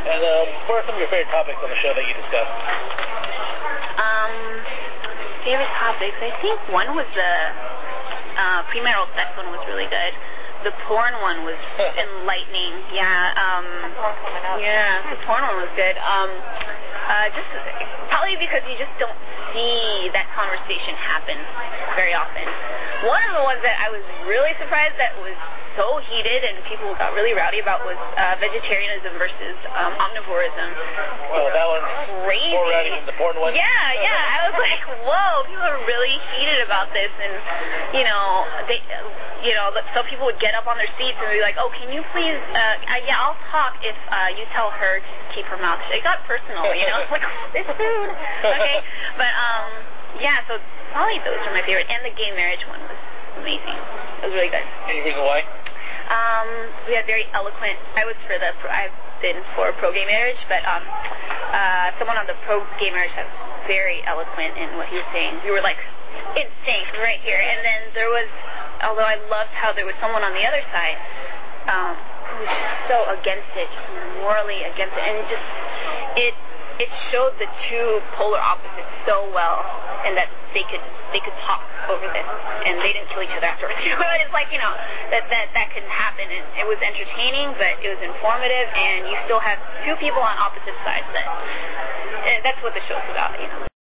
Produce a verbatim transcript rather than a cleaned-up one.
And um, what are some of your favorite topics on the show that you discussed? Um, favorite topics? I think one was the uh, premarital sex one was really good. The porn one was enlightening. Yeah, um, yeah, the porn one was good. Um, uh, just probably because you just don't see that conversation happen very often. One of the ones that I was really surprised that was so heated and people got really rowdy about was uh, vegetarianism versus um, omnivorism. Well, that one's crazy. More rowdy than the porn one. Yeah, yeah. I was like, whoa, people are really heated about this, and you know, they, you know, so people would get up on their seats and be like, oh, can you please, uh, uh, yeah, I'll talk if uh, you tell her to keep her mouth shut. It got personal, you know. It's like, this food, okay, but um, yeah. So probably those are my favorite, and the gay marriage one was amazing. It was really good. Any reason why? Um, we had very eloquent. I was for the. I've been for pro-gay marriage, but um, uh, someone on the pro-gay marriage was very eloquent in what he was saying. We were like in sync right here, and then there was. Although I loved how there was someone on the other side um, who was just so against it, just morally against it, and it just it it showed the two polar opposites so well, and that they could they could talk over this, and they didn't kill each other afterwards. It's like, you know, that that that can happen, and it was entertaining, but it was informative, and you still have two people on opposite sides. That that's what the show's about, you know.